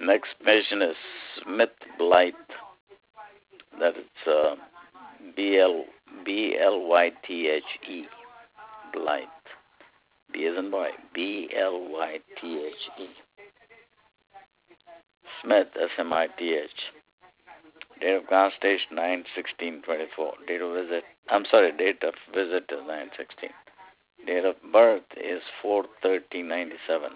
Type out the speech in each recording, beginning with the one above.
Next patient is Smith Blythe. That is Blythe. Blythe. B as in boy. Blythe. Smith, Smith. Date of consultation 9/16/24. Date of visit is 9/16. Date of birth is 4/30/97.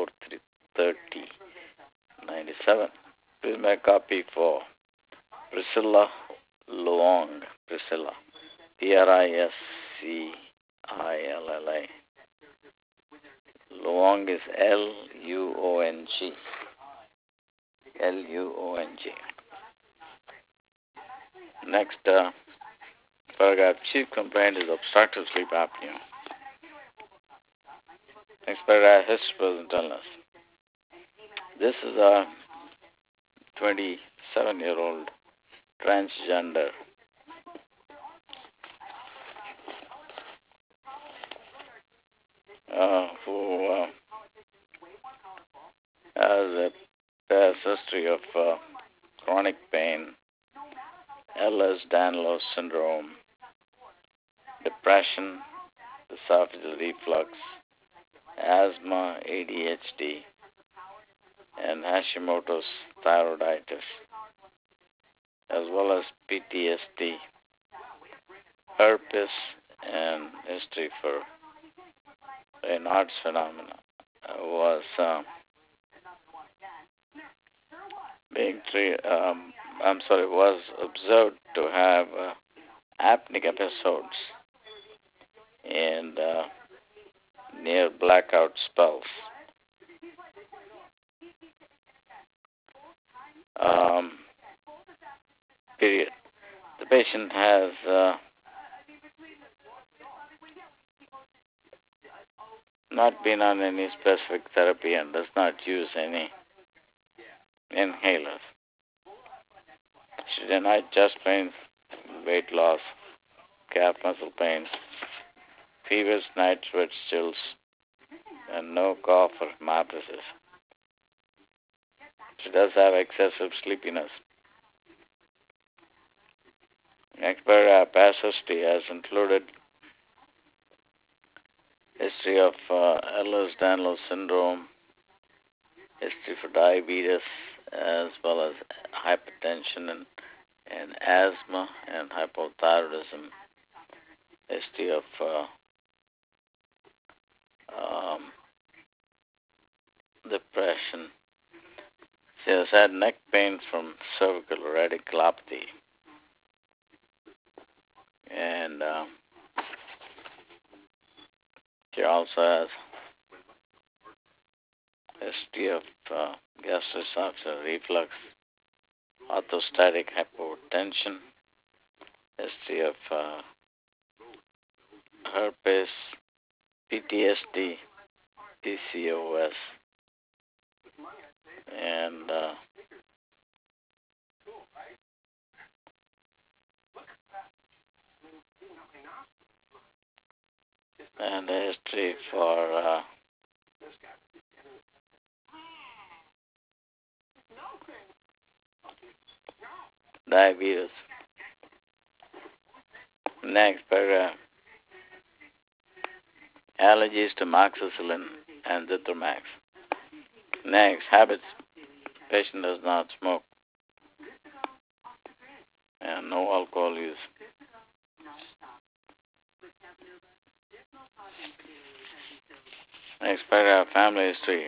4/30/97. Please make a copy for Priscilla Luong. Priscilla. Priscilla. Luong is Luong. Luong. Next paragraph. Chief complaint is obstructive sleep apnea. Next paragraph. History present illness. This is a 27-year-old transgender who has a past history of chronic pain, Ehlers-Danlos syndrome, depression, esophageal reflux, asthma, ADHD, and Hashimoto's thyroiditis, as well as PTSD, herpes, and history for Raynaud's phenomena. Was was observed to have apneic episodes and near blackout spells. Period. The patient has not been on any specific therapy and does not use any inhalers. She denied chest pains, weight loss, calf muscle pains, fevers, night sweat chills, and no cough or hemoptysis. She does have excessive sleepiness. Next paragraph, past history has included history of Ehlers-Danlos syndrome, history for diabetes, as well as hypertension and asthma and hypothyroidism, history of depression. She has had neck pains from cervical radiculopathy. And she also has history of gastroesophageal reflux, orthostatic hypotension, history of herpes, PTSD, PCOS, and a history for diabetes. Next paragraph. Allergies to moxicillin and Zithromax. Next, habits. Patient does not smoke and no alcohol use. Next paragraph, family history.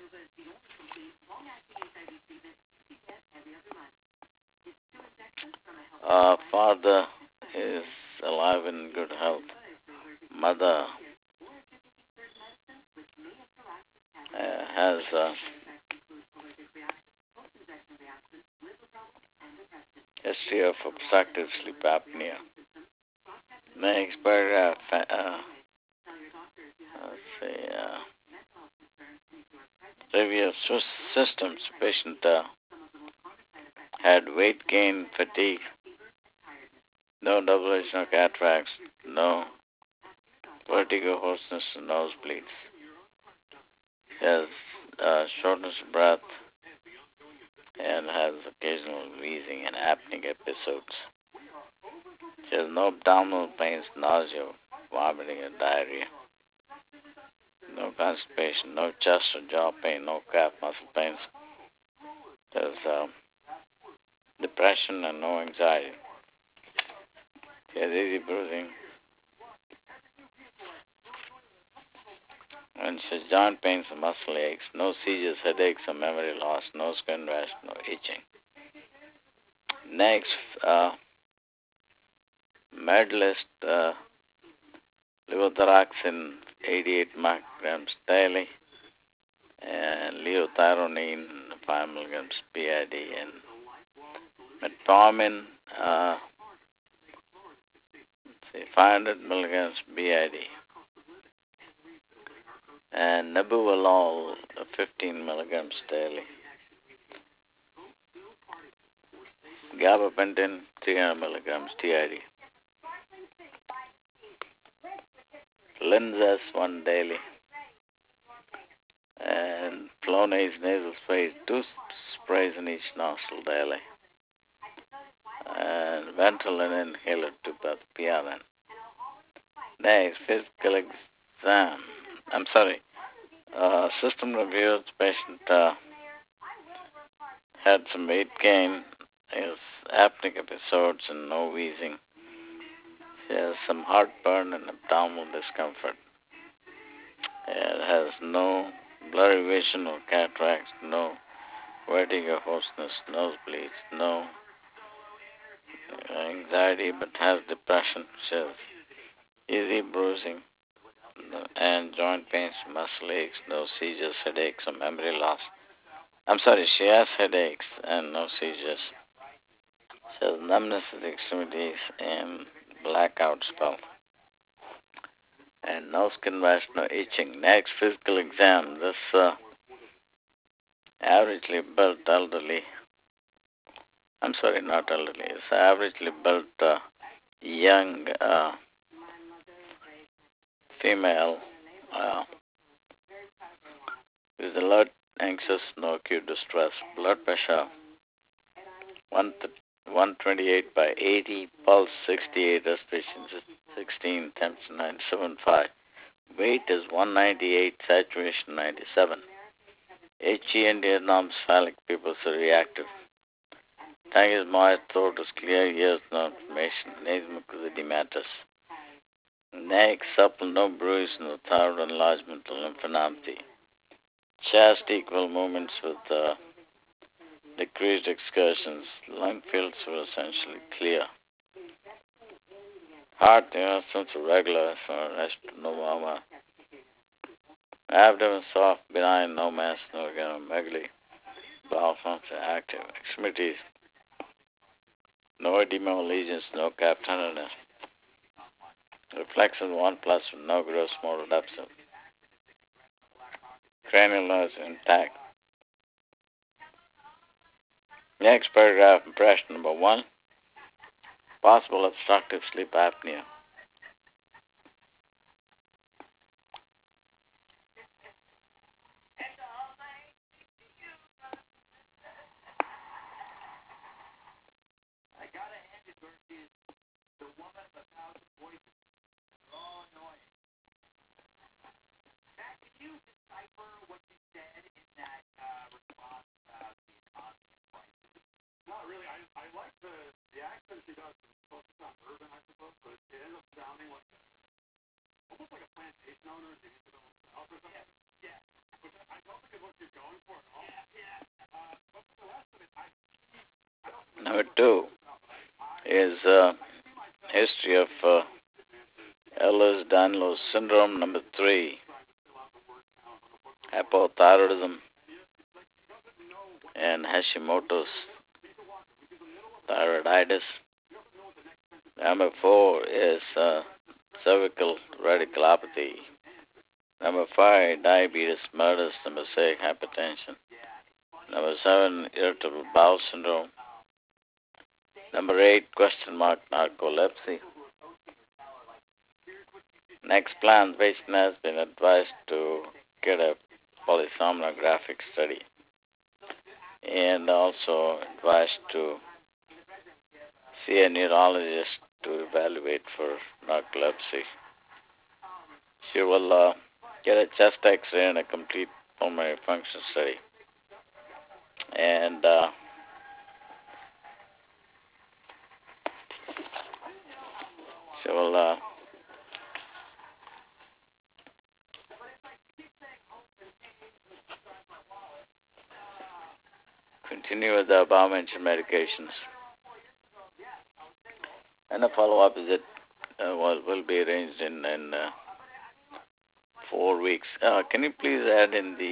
Father is alive in good health. Mother has history of obstructive sleep apnea. Next paragraph, review of systems. Patient had weight gain, fatigue, no double-vision or cataracts, no vertigo, hoarseness, and nosebleeds. He has shortness of breath, has occasional wheezing and apneic episodes. She has no abdominal pains, nausea, vomiting, and diarrhea. No constipation, no chest or jaw pain, no calf muscle pains. There's depression and no anxiety. She has easy bruising. And she has joint pains and muscle aches, no seizures, headaches, or memory loss, no skin rash, no itching. Next, Medlist levothyroxine 88 micrograms daily, and leothyronine 5 milligrams BID, and metformin 500 milligrams BID, and nebuvolol 15 milligrams daily. Gabapentin 300 milligrams TID. Linzess 1 daily. And Flonase nasal sprays, 2 sprays in each nostril daily. And Ventolin inhaler 2 PRN. Next, physical exam. System review. The patient had some weight gain, has apneic episodes and no wheezing. She has some heartburn and abdominal discomfort. It has no blurry vision or cataracts, no vertigo, hoarseness, nosebleeds, no anxiety, but has depression. She has easy bruising and joint pains, muscle aches, no seizures, headaches, or memory loss. She has headaches and no seizures. She has numbness of the extremities and blackout spell. And no skin rash, no itching. Next, physical exam. This averagely built elderly. Not elderly. It's averagely built young female with alert, anxious, no acute distress. Blood pressure 128 by 80, pulse 68, respiration 16, temperature 97.5. Weight is 198, saturation 97. HE and anormophallic pupils are reactive. Tongue is moist, throat is clear, ears no inflammation, nasal mucosa edematous. Neck supple, no bruise, no thyroid enlargement or lymphadenopathy. Chest equal movements with decreased excursions. Lung fields were essentially clear. Heart, since regular, rest, no murmur. Abdomen soft, benign, no mass, no organomegaly. Bowel function active. Extremities, no edema or lesions, no calf tenderness. Reflection 1+ with no gross motor deficit. Cranial nerves intact. Next paragraph, impression number 1. Possible obstructive sleep apnea. Number 2 is history of Ehlers-Danlos syndrome. Number 3, hypothyroidism and Hashimoto's thyroiditis. Number 4 is cervical radiculopathy. Number 5, diabetes, mellitus. Number 6, hypertension. Number 7, irritable bowel syndrome. Number 8, narcolepsy. Next plan, patient has been advised to get a polysomnographic study. and also advised to see a neurologist to evaluate for narcolepsy. She will get a chest X-ray and a complete pulmonary function study, and she will continue with the above-mentioned medications. And a follow-up visit will be arranged in 4 weeks. Can you please add in the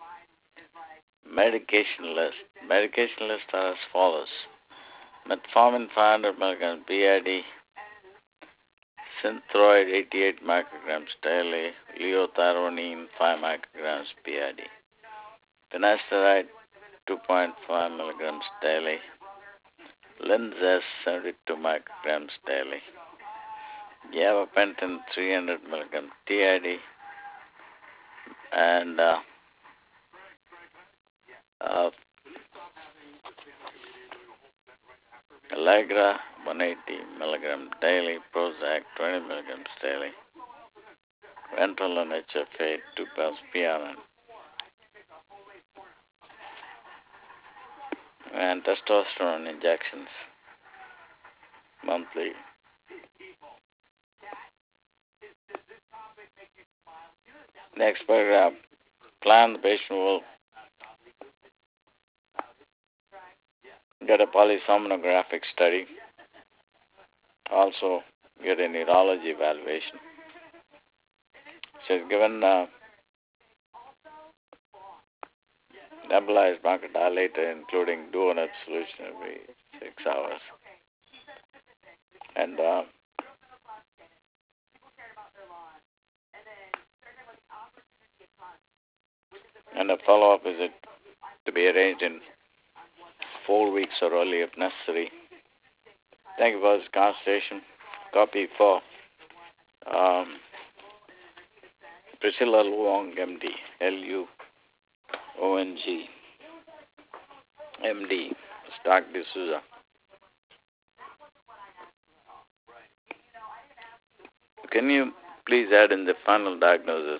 medication list? Medication list are as follows: metformin 500 milligrams BID, Synthroid 88 micrograms daily, Leothyronine 5 micrograms BID, finasteride 2.5 milligrams daily, Linzess 72 micrograms daily, gabapentin 300 milligrams TID, and Allegra 180 milligrams daily, Prozac 20 milligrams daily, Ventolin HFA 2 pills PRN, and testosterone injections monthly. Next paragraph. Plan the patient will get a polysomnographic study, also get a neurology evaluation. She's given nebulized bronchodilator, including Duonep solution every 6 hours. And a follow-up visit to be arranged in 4 weeks or early if necessary. Thank you for this conversation. Copy for Priscilla Luong, MD, Luong, MD, Stock D'Souza. Can you please add in the final diagnosis?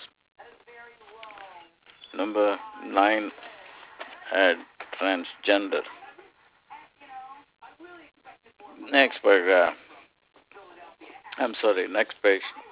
Number 9, add transgender. Next paragraph. Next page.